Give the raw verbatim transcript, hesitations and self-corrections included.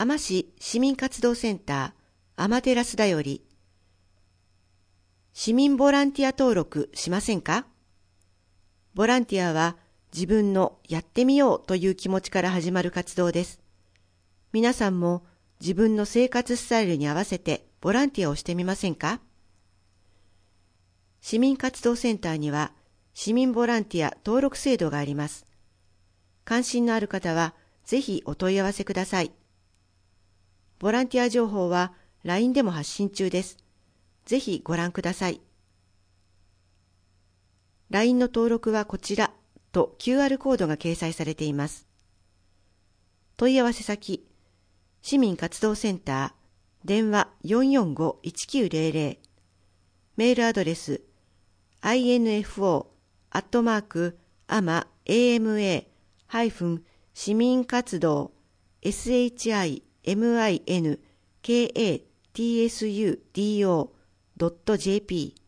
あま市市民活動センターアマテラスだより、市民ボランティア登録しませんか？ボランティアは自分のやってみようという気持ちから始まる活動です。皆さんも自分の生活スタイルに合わせてボランティアをしてみませんか？市民活動センターには市民ボランティア登録制度があります。関心のある方はぜひお問い合わせください。ボランティア情報は ライン でも発信中です。ぜひご覧ください。ライン の登録はこちらと キューアール コードが掲載されています。問い合わせ先、市民活動センター、電話 よんよんごいちきゅうゼロゼロ、メールアドレス、アイエヌエフオー アットマーク、アマ、エーエムエー、ハイフン、市民活動、シミン活動 ドットジェーピー